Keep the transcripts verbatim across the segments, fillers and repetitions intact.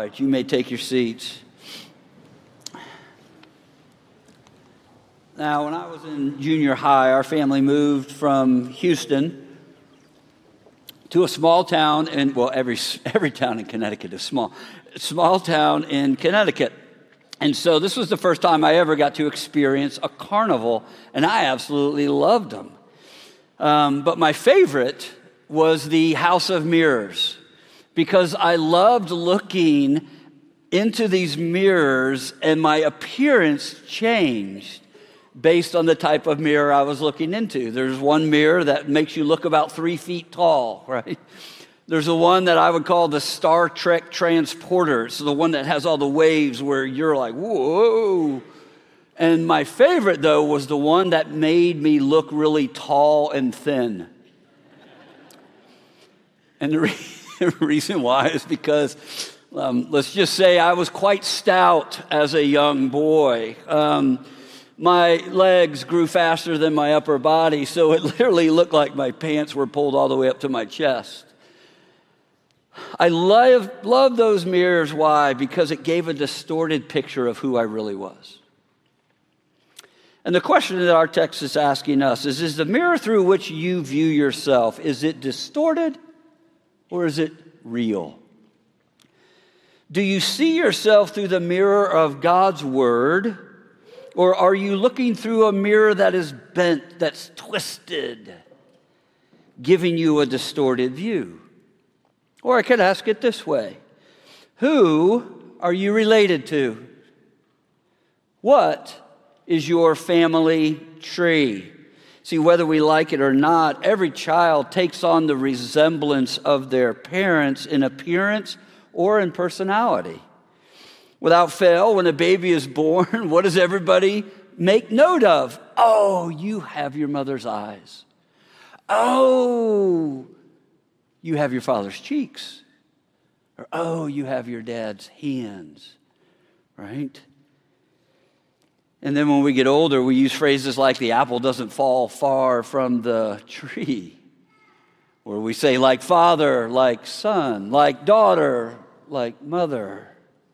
right, you may take your seats. Now, when I was in junior high, our family moved from Houston to a small town in, well, every every town in Connecticut is small, small town in Connecticut. And so this was the first time I ever got to experience a carnival, and I absolutely loved them. Um, but my favorite was the House of Mirrors, because I loved looking into these mirrors, and my appearance changed based on the type of mirror I was looking into. There's one mirror that makes you look about three feet tall, right? There's the one that I would call the Star Trek transporter. It's the one that has all the waves where you're like, whoa. And my favorite, though, was the one that made me look really tall and thin. And the, re- the reason why is because, um, let's just say I was quite stout as a young boy. Um, my legs grew faster than my upper body, so it literally looked like my pants were pulled all the way up to my chest. I love, love those mirrors. Why? Because it gave a distorted picture of who I really was. And the question that our text is asking us is, is the mirror through which you view yourself, is it distorted or is it real? Do you see yourself through the mirror of God's word, or are you looking through a mirror that is bent, that's twisted, giving you a distorted view? Or I could ask it this way: who are you related to? What is your family tree? See, whether we like it or not, every child takes on the resemblance of their parents in appearance or in personality. Without fail, when a baby is born, what does everybody make note of? Oh, you have your mother's eyes. Oh, you have your father's cheeks. Or, oh, you have your dad's hands, right? And then when we get older, we use phrases like the apple doesn't fall far from the tree. Or we say like father, like son, like daughter, like mother.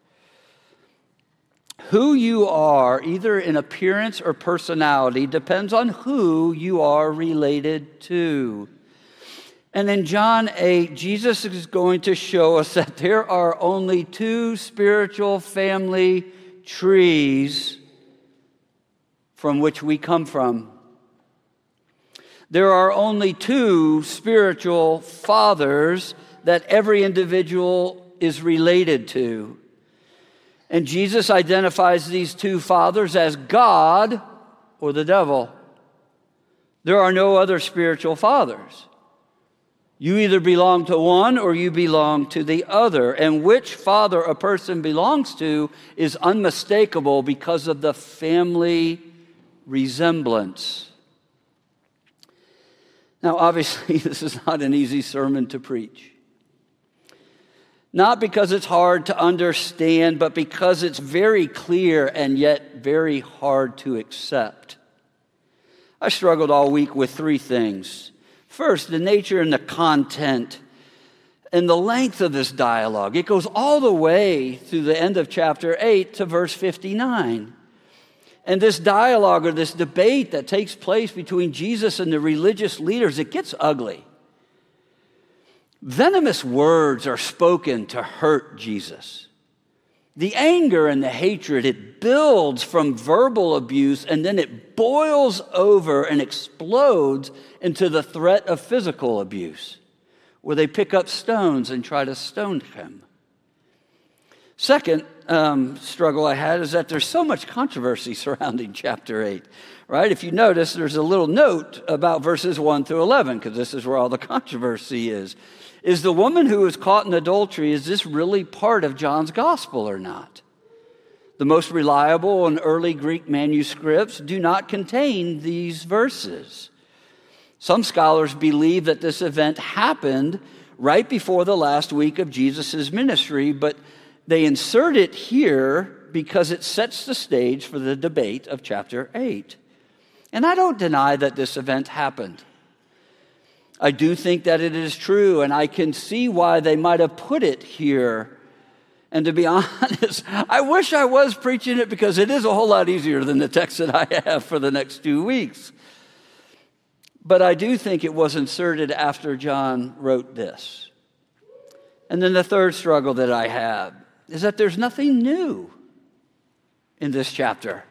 Who you are, either in appearance or personality, depends on who you are related to. And in John eight, Jesus is going to show us that there are only two spiritual family trees from which we come from. There are only two spiritual fathers that every individual is related to. And Jesus identifies these two fathers as God or the devil. There are no other spiritual fathers. You either belong to one or you belong to the other. And which father a person belongs to is unmistakable because of the family resemblance. Now, obviously, this is not an easy sermon to preach. Not because it's hard to understand, but because it's very clear and yet very hard to accept. I struggled all week with three things. First, the nature and the content and the length of this dialogue. It goes all the way through the end of chapter eight to verse fifty-nine. And this dialogue or this debate that takes place between Jesus and the religious leaders, it gets ugly. Venomous words are spoken to hurt Jesus. The anger and the hatred, it builds from verbal abuse, and then it boils over and explodes into the threat of physical abuse, where they pick up stones and try to stone him. Second um, struggle I had is that there's so much controversy surrounding chapter eight, right? If you notice, there's a little note about verses one through eleven, because this is where all the controversy is. Is the woman who was caught in adultery, is this really part of John's gospel or not? The most reliable and early Greek manuscripts do not contain these verses. Some scholars believe that this event happened right before the last week of Jesus' ministry, but they insert it here because it sets the stage for the debate of chapter eight. And I don't deny that this event happened. I do think that it is true, and I can see why they might have put it here. And to be honest, I wish I was preaching it because it is a whole lot easier than the text that I have for the next two weeks. But I do think it was inserted after John wrote this. And then the third struggle that I have is that there's nothing new in this chapter.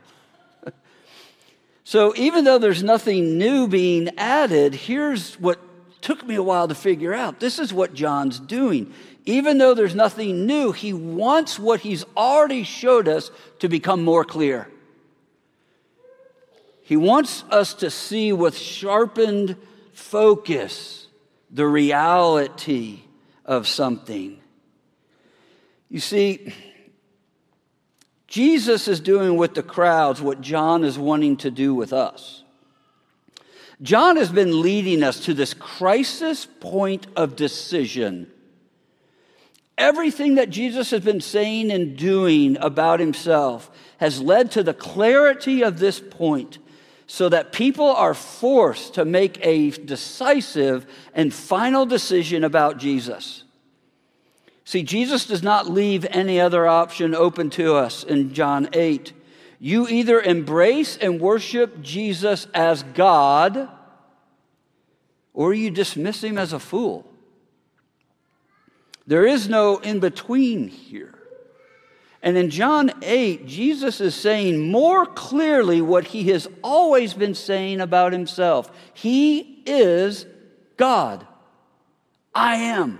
So even though there's nothing new being added, here's what took me a while to figure out. This is what John's doing. Even though there's nothing new, he wants what he's already showed us to become more clear. He wants us to see with sharpened focus the reality of something. You see, Jesus is doing with the crowds what John is wanting to do with us. John has been leading us to this crisis point of decision. Everything that Jesus has been saying and doing about himself has led to the clarity of this point, so that people are forced to make a decisive and final decision about Jesus. See, Jesus does not leave any other option open to us in John eight. You either embrace and worship Jesus as God, or you dismiss him as a fool. There is no in-between here. And in John eight, Jesus is saying more clearly what he has always been saying about himself. He is God. I am.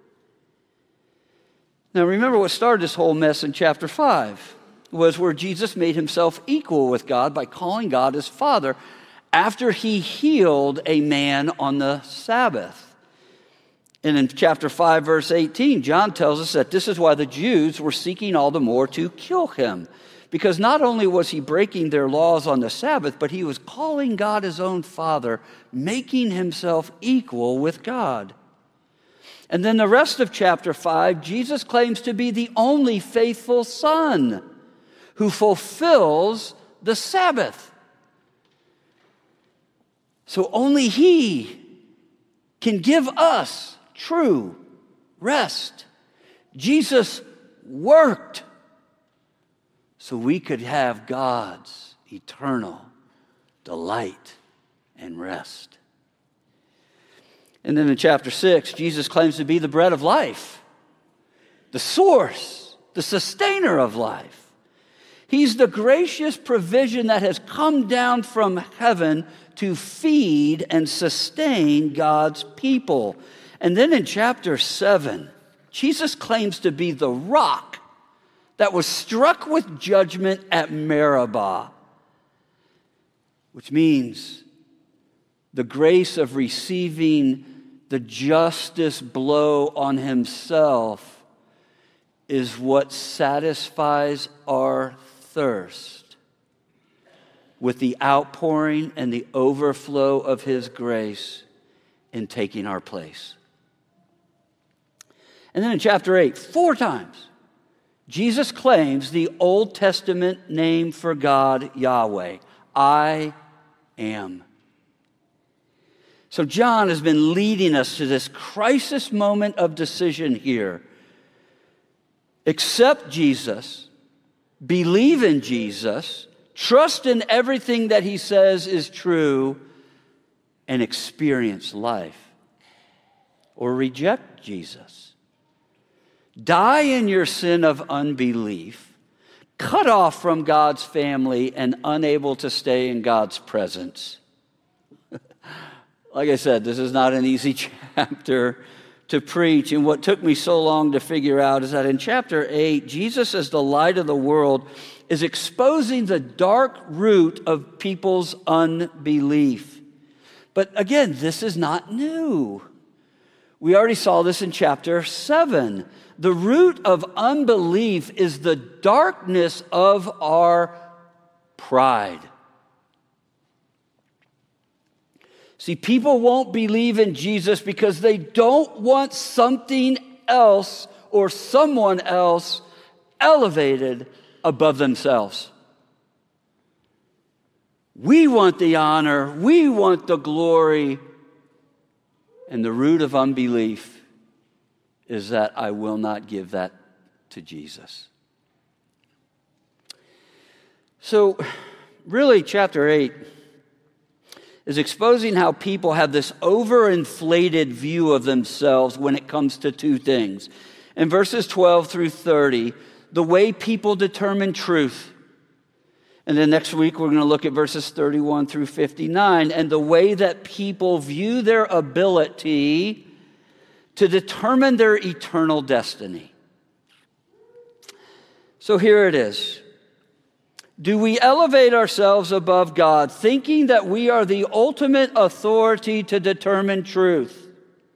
Now remember what started this whole mess in chapter five was where Jesus made himself equal with God by calling God his Father after he healed a man on the Sabbath. And in chapter five, verse eighteen, John tells us that this is why the Jews were seeking all the more to kill him. Because not only was he breaking their laws on the Sabbath, but he was calling God his own Father, making himself equal with God. And then the rest of chapter five, Jesus claims to be the only faithful Son who fulfills the Sabbath. So only he can give us true rest. Jesus worked so we could have God's eternal delight and rest. And then in chapter six, Jesus claims to be the bread of life, the source, the sustainer of life. He's the gracious provision that has come down from heaven to feed and sustain God's people. And then in chapter seven, Jesus claims to be the rock that was struck with judgment at Meribah, which means the grace of receiving the justice blow on himself is what satisfies our thirst with the outpouring and the overflow of his grace in taking our place. And then in chapter eight, four times, Jesus claims the Old Testament name for God, Yahweh. I am. So John has been leading us to this crisis moment of decision here. Accept Jesus, believe in Jesus, trust in everything that he says is true, and experience life. Or reject Jesus. Die in your sin of unbelief, cut off from God's family and unable to stay in God's presence. Like I said, this is not an easy chapter to preach. And what took me so long to figure out is that in chapter eight, Jesus as the light of the world is exposing the dark root of people's unbelief. But again, this is not new. We already saw this in chapter seven. The root of unbelief is the darkness of our pride. See, people won't believe in Jesus because they don't want something else or someone else elevated above themselves. We want the honor, we want the glory, and the root of unbelief is that I will not give that to Jesus. So, really, chapter eight is exposing how people have this overinflated view of themselves when it comes to two things. In verses twelve through thirty, the way people determine truth. And then next week, we're going to look at verses thirty-one through fifty-nine and the way that people view their ability to determine their eternal destiny. So here it is. Do we elevate ourselves above God, thinking that we are the ultimate authority to determine truth?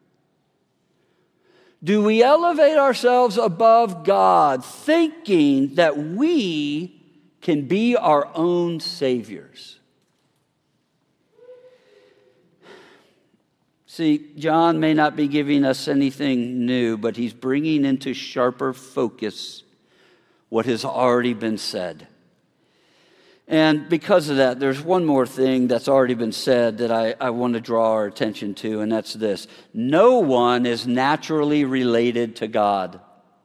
Do we elevate ourselves above God, thinking that we can be our own saviors? See, John may not be giving us anything new, but he's bringing into sharper focus what has already been said. And because of that, there's one more thing that's already been said that I, I want to draw our attention to, and that's this. No one is naturally related to God.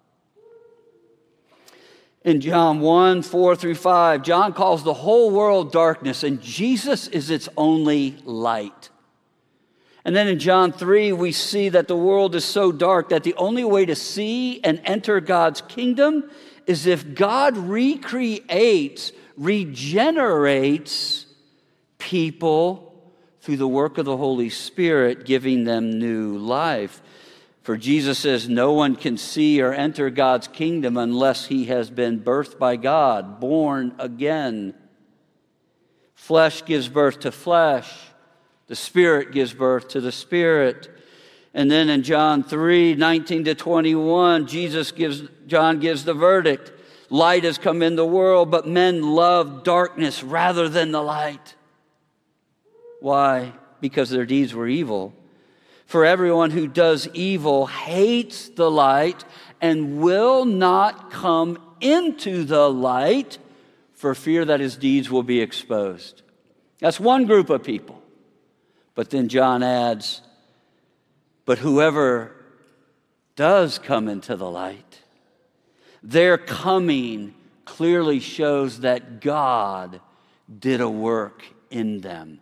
In John one, four through five, John calls the whole world darkness, and Jesus is its only light. And then in John three, we see that the world is so dark that the only way to see and enter God's kingdom is if God recreates regenerates people through the work of the Holy Spirit, giving them new life. For Jesus says no one can see or enter God's kingdom unless he has been birthed by God, born again. Flesh gives birth to flesh. The Spirit gives birth to the Spirit. And then in John three, nineteen to twenty-one, Jesus gives, John gives the verdict. Light has come in the world, but men love darkness rather than the light. Why? Because their deeds were evil. For everyone who does evil hates the light and will not come into the light for fear that his deeds will be exposed. That's one group of people. But then John adds, but whoever does come into the light, their coming clearly shows that God did a work in them.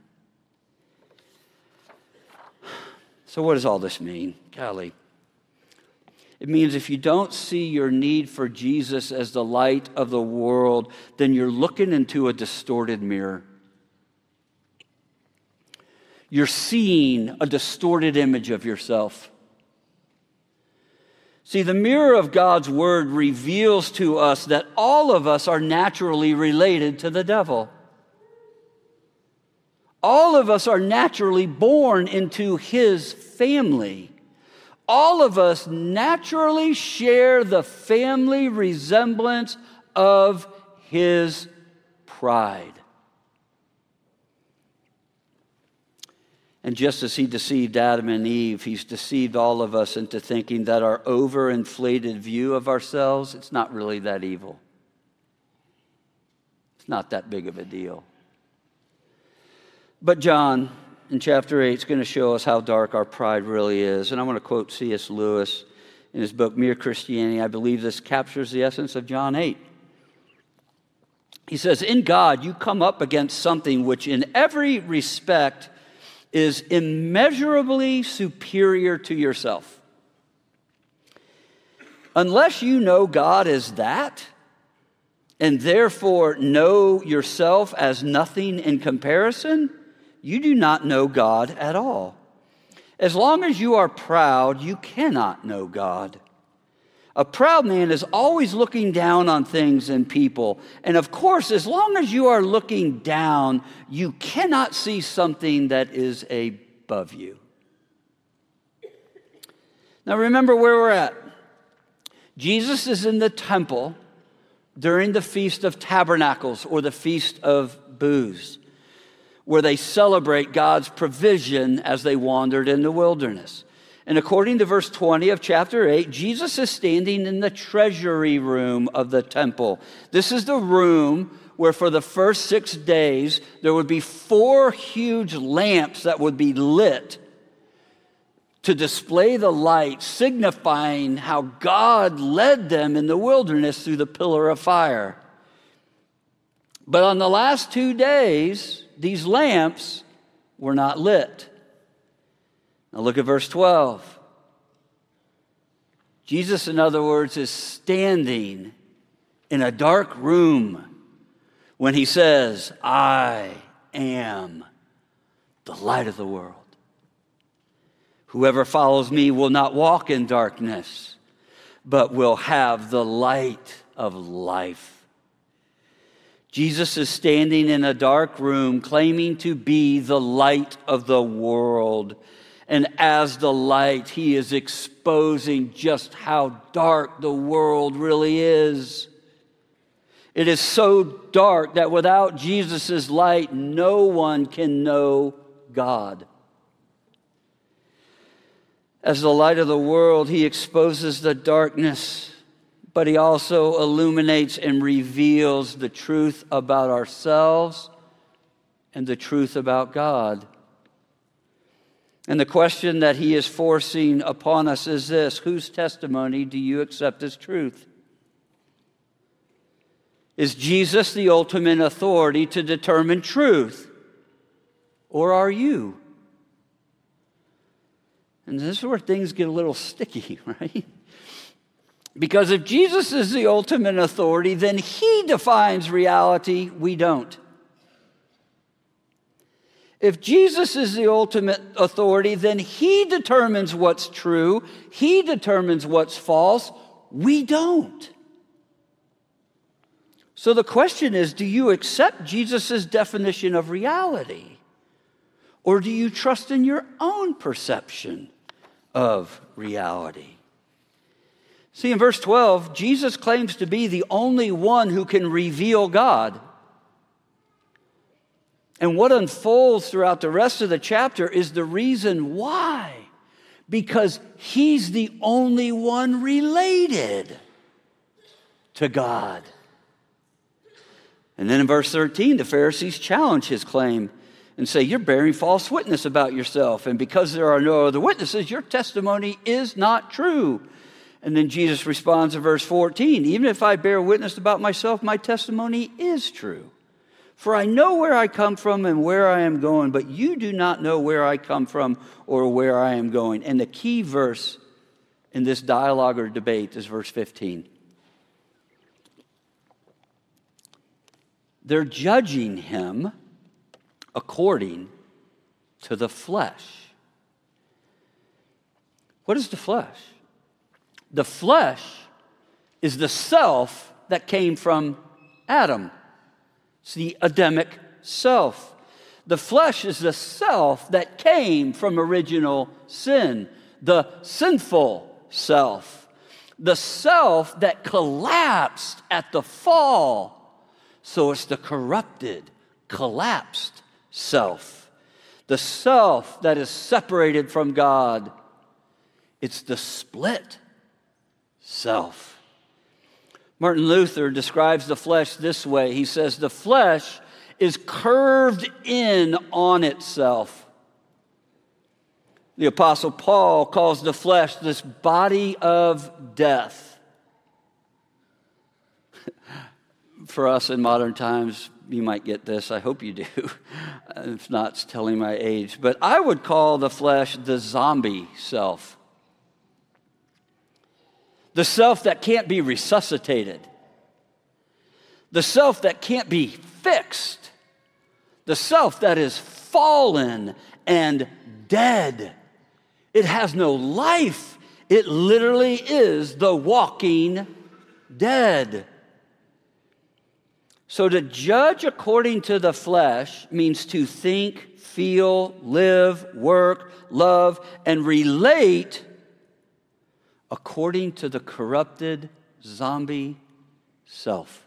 So what does all this mean? Golly. It means if you don't see your need for Jesus as the light of the world, then you're looking into a distorted mirror. You're seeing a distorted image of yourself. See, the mirror of God's word reveals to us that all of us are naturally related to the devil. All of us are naturally born into his family. All of us naturally share the family resemblance of his pride. And just as he deceived Adam and Eve, he's deceived all of us into thinking that our overinflated view of ourselves, it's not really that evil. It's not that big of a deal. But John, in chapter eight, is going to show us how dark our pride really is. And I want to quote C S Lewis in his book, Mere Christianity. I believe this captures the essence of John eight. He says, in God, you come up against something which in every respect is immeasurably superior to yourself. Unless you know God as that, and therefore know yourself as nothing in comparison, you do not know God at all. As long as you are proud, you cannot know God. A proud man is always looking down on things and people. And of course, as long as you are looking down, you cannot see something that is above you. Now remember where we're at. Jesus is in the temple during the Feast of Tabernacles, or the Feast of Booths, where they celebrate God's provision as they wandered in the wilderness. And according to verse twenty of chapter eight, Jesus is standing in the treasury room of the temple. This is the room where for the first six days, there would be four huge lamps that would be lit to display the light, signifying how God led them in the wilderness through the pillar of fire. But on the last two days, these lamps were not lit. Now look at verse twelve. Jesus, in other words, is standing in a dark room when he says, I am the light of the world. Whoever follows me will not walk in darkness, but will have the light of life. Jesus is standing in a dark room claiming to be the light of the world. And as the light, he is exposing just how dark the world really is. It is so dark that without Jesus' light, no one can know God. As the light of the world, he exposes the darkness, but he also illuminates and reveals the truth about ourselves and the truth about God. And the question that he is forcing upon us is this: whose testimony do you accept as truth? Is Jesus the ultimate authority to determine truth? Or are you? And this is where things get a little sticky, right? Because if Jesus is the ultimate authority, then he defines reality, we don't. If Jesus is the ultimate authority, then he determines what's true, he determines what's false, we don't. So the question is, do you accept Jesus' definition of reality? Or do you trust in your own perception of reality? See, in verse twelve, Jesus claims to be the only one who can reveal God. And what unfolds throughout the rest of the chapter is the reason why. Because he's the only one related to God. And then in verse thirteen, the Pharisees challenge his claim and say, you're bearing false witness about yourself, and because there are no other witnesses, your testimony is not true. And then Jesus responds in verse fourteen, even if I bear witness about myself, my testimony is true. For I know where I come from and where I am going, but you do not know where I come from or where I am going. And the key verse in this dialogue or debate is verse fifteen. They're judging him according to the flesh. What is the flesh? The flesh is the self that came from Adam. It's the Adamic self. The flesh is the self that came from original sin, the sinful self, the self that collapsed at the fall. So it's the corrupted, collapsed self, the self that is separated from God. It's the split self. Martin Luther describes the flesh this way. He says, the flesh is curved in on itself. The Apostle Paul calls the flesh this body of death. For us in modern times, you might get this. I hope you do. If not, it's telling my age. But I would call the flesh the zombie self. The self that can't be resuscitated. The self that can't be fixed. The self that is fallen and dead. It has no life. It literally is the walking dead. So to judge according to the flesh means to think, feel, live, work, love, and relate according to the corrupted zombie self.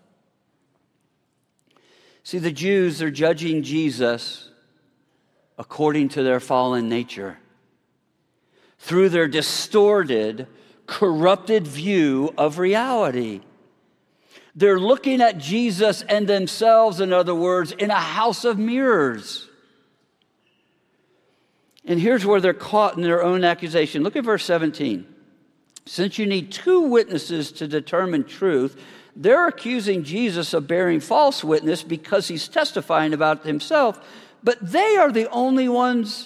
See, the Jews are judging Jesus according to their fallen nature, through their distorted, corrupted view of reality. They're looking at Jesus and themselves, in other words, in a house of mirrors. And here's where they're caught in their own accusation. Look at verse seventeen. Since you need two witnesses to determine truth, they're accusing Jesus of bearing false witness because he's testifying about himself, but they are the only ones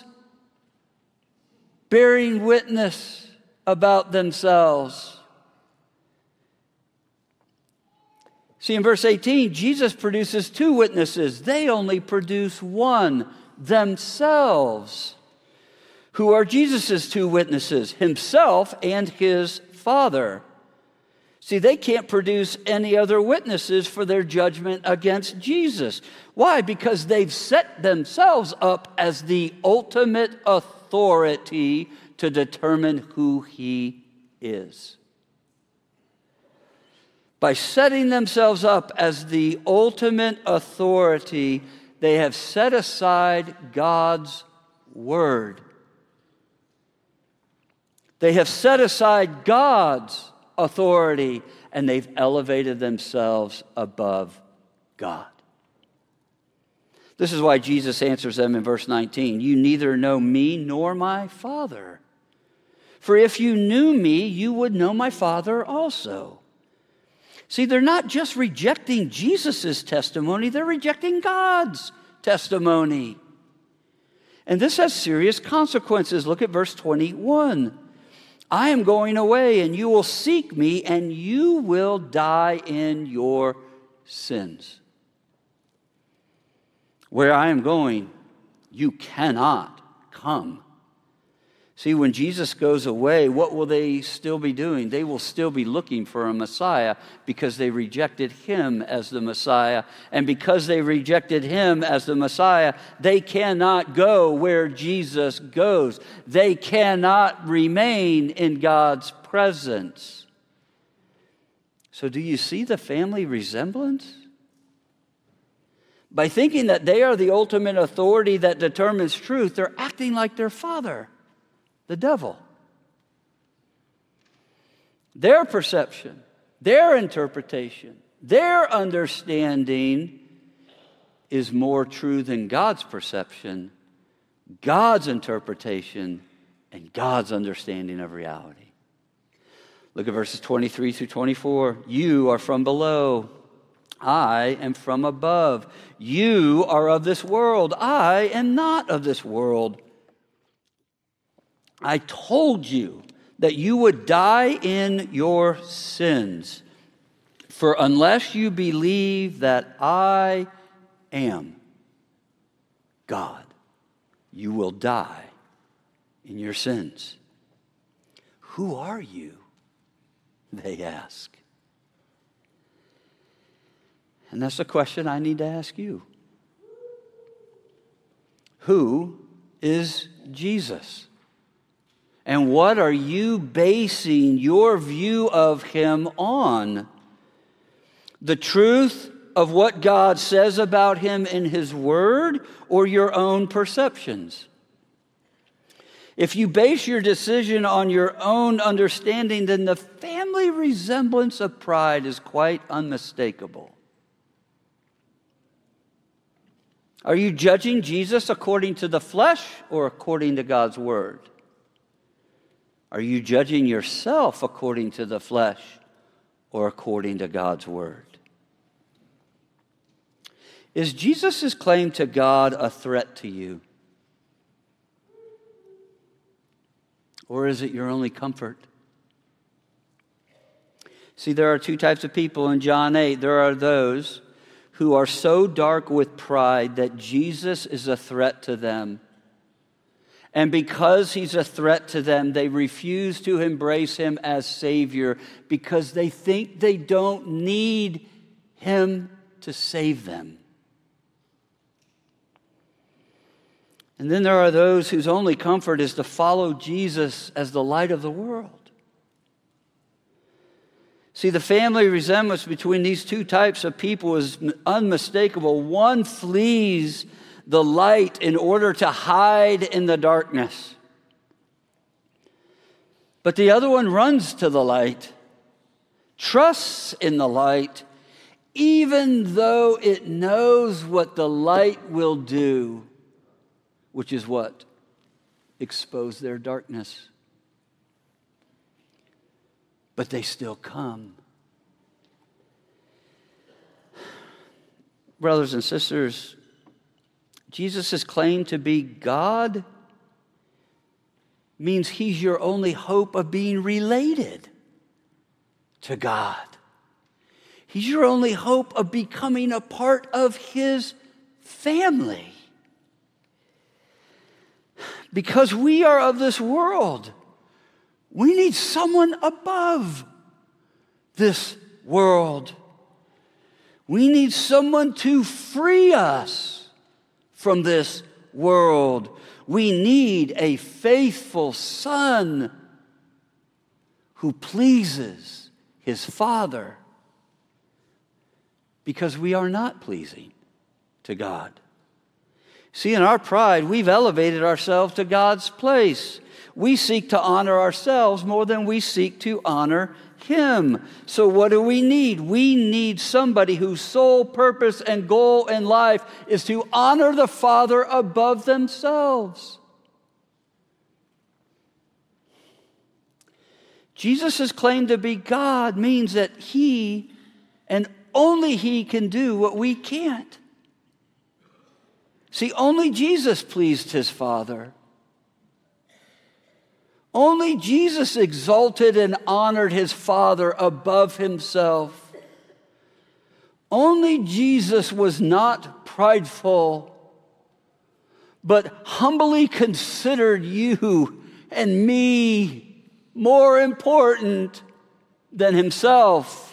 bearing witness about themselves. See, in verse eighteen, Jesus produces two witnesses. They only produce one, themselves. Who are Jesus' two witnesses? Himself and his Father. See, they can't produce any other witnesses for their judgment against Jesus. Why? Because they've set themselves up as the ultimate authority to determine who he is. By setting themselves up as the ultimate authority, they have set aside God's word. They have set aside God's authority, and they've elevated themselves above God. This is why Jesus answers them in verse nineteen. You neither know me nor my Father. For if you knew me, you would know my Father also. See, they're not just rejecting Jesus' testimony, they're rejecting God's testimony. And this has serious consequences. Look at verse twenty-one. I am going away, and you will seek me, and you will die in your sins. Where I am going, you cannot come. See, when Jesus goes away, what will they still be doing? They will still be looking for a Messiah because they rejected him as the Messiah. And because they rejected him as the Messiah, they cannot go where Jesus goes. They cannot remain in God's presence. So do you see the family resemblance? By thinking that they are the ultimate authority that determines truth, they're acting like their father, the devil. Their perception, their interpretation, their understanding is more true than God's perception, God's interpretation, and God's understanding of reality. Look at verses twenty-three through twenty-four. You are from below. I am from above. You are of this world. I am not of this world. I told you that you would die in your sins. For unless you believe that I am God, you will die in your sins. Who are you? They ask. And that's the question I need to ask you. Who is Jesus? And what are you basing your view of him on? The truth of what God says about him in his word, or your own perceptions? If you base your decision on your own understanding, then the family resemblance of pride is quite unmistakable. Are you judging Jesus according to the flesh or according to God's word? Are you judging yourself according to the flesh or according to God's word? Is Jesus' claim to God a threat to you? Or is it your only comfort? See, there are two types of people in John eight. There are those who are so dark with pride that Jesus is a threat to them. And because he's a threat to them, they refuse to embrace him as Savior because they think they don't need him to save them. And then there are those whose only comfort is to follow Jesus as the light of the world. See, the family resemblance between these two types of people is unmistakable. One flees the light in order to hide in the darkness. But the other one runs to the light, trusts in the light, even though it knows what the light will do, which is what? expose their darkness. But they still come. Brothers and sisters, Jesus' claim to be God means he's your only hope of being related to God. He's your only hope of becoming a part of his family. Because we are of this world, we need someone above this world. We need someone to free us from this world. We need a faithful son who pleases his Father, because we are not pleasing to God. See, in our pride, we've elevated ourselves to God's place. We seek to honor ourselves more than we seek to honor him. So what do we need? We need somebody whose sole purpose and goal in life is to honor the Father above themselves. Jesus' claim to be God means that he and only he can do what we can't. See, only Jesus pleased his Father. Only Jesus exalted and honored his Father above himself. Only Jesus was not prideful, but humbly considered you and me more important than himself.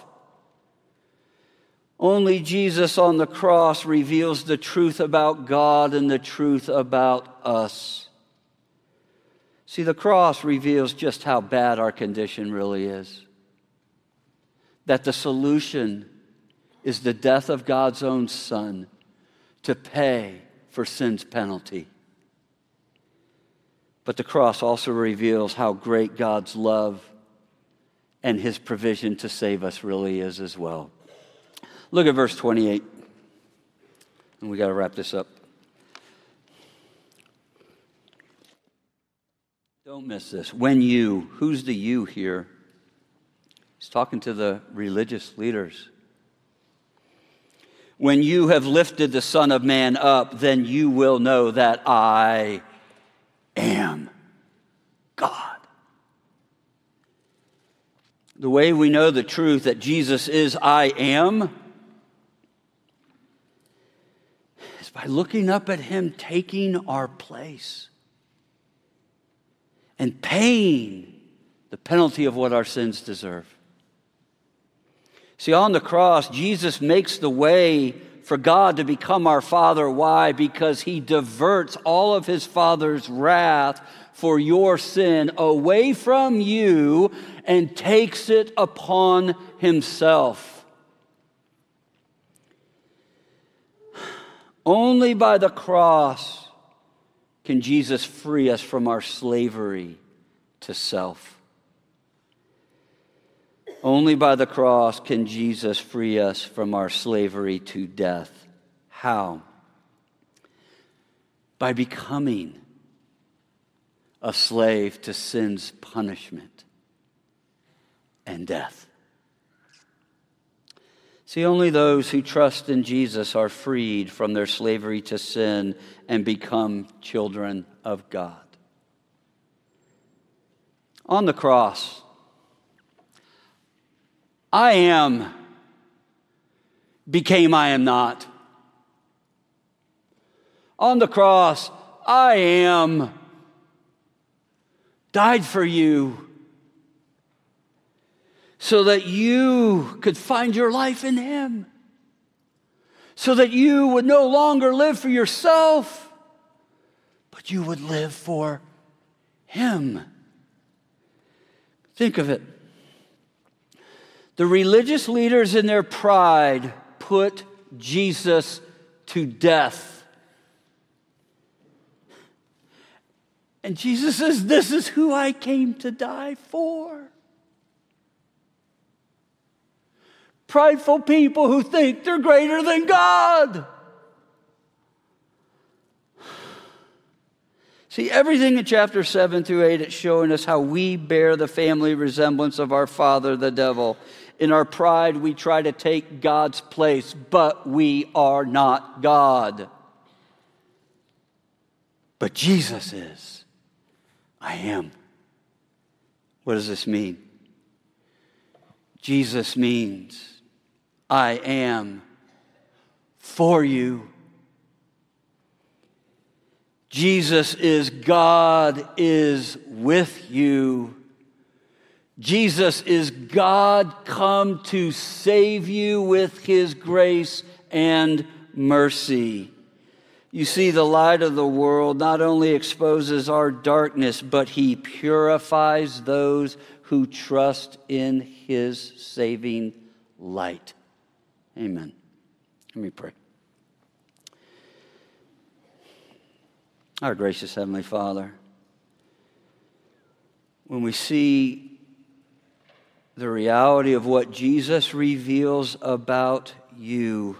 Only Jesus on the cross reveals the truth about God and the truth about us. See, the cross reveals just how bad our condition really is. That the solution is the death of God's own Son to pay for sin's penalty. But the cross also reveals how great God's love and his provision to save us really is as well. Look at verse twenty-eight. And we got to wrap this up. Don't miss this. When you, who's the you here? He's talking to the religious leaders. When you have lifted the Son of Man up, then you will know that I am God. The way we know the truth that Jesus is I am is by looking up at him taking our place and paying the penalty of what our sins deserve. See, on the cross, Jesus makes the way for God to become our Father. Why? Because he diverts all of his Father's wrath for your sin away from you and takes it upon himself. Only by the cross can Jesus free us from our slavery to self. Only by the cross can Jesus free us from our slavery to death. How? By becoming a slave to sin's punishment and death. See, only those who trust in Jesus are freed from their slavery to sin and become children of God. On the cross, I am became I am not. On the cross, I am died for you so that you could find your life in him, so that you would no longer live for yourself, but you would live for him. Think of it. The religious leaders in their pride put Jesus to death. And Jesus says, this is who I came to die for. Prideful people who think they're greater than God. See, everything in chapter seven through eight, it's showing us how we bear the family resemblance of our father, the devil. In our pride, we try to take God's place, but we are not God. But Jesus is. I am. What does this mean? Jesus means I am for you. Jesus is God is with you. Jesus is God come to save you with his grace and mercy. You see, the light of the world not only exposes our darkness, but he purifies those who trust in his saving light. Amen. Let me pray. Our gracious Heavenly Father, when we see the reality of what Jesus reveals about you,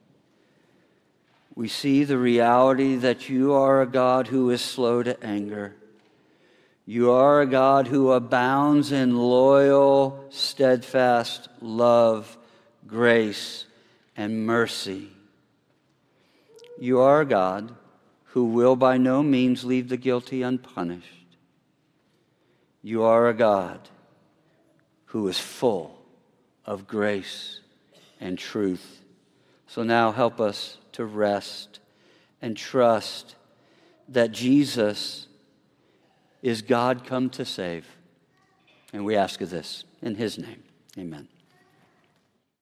we see the reality that you are a God who is slow to anger. You are a God who abounds in loyal, steadfast love, grace, and mercy. You are a God who will by no means leave the guilty unpunished. You are a God who is full of grace and truth. So now help us to rest and trust that Jesus is God come to save. And we ask of this in his name. Amen.